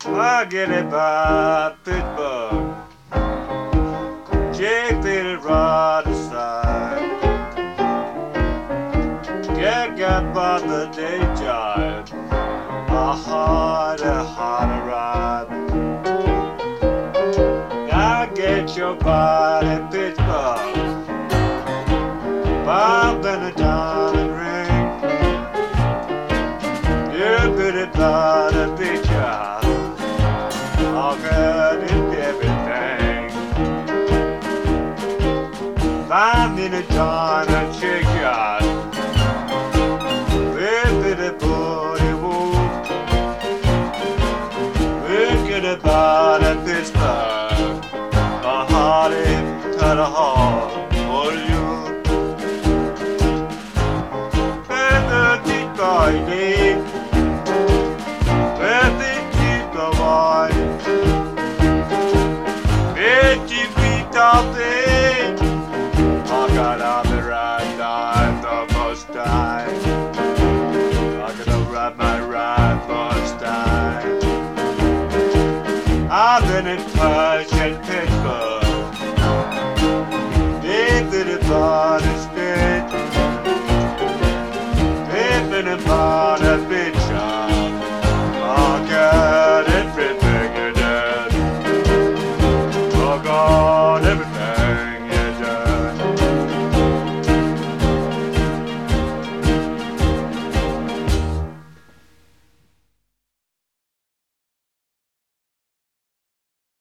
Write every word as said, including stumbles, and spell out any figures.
I get it by Pittsburgh. Jake did it right aside. Get got by the day job. A harder, harder ride. I get your body Pittsburgh. Bob and a diamond ring. You put it by the picture. I'll get it everything. Five minute diamond chick shot. With it booty wolf. Wicked about a Pittsburgh. A hearty to the heart for you. I need where the people are. Fifty feet off the I got on the right time, the first time. I'm gonna ride my ride first time. I've been in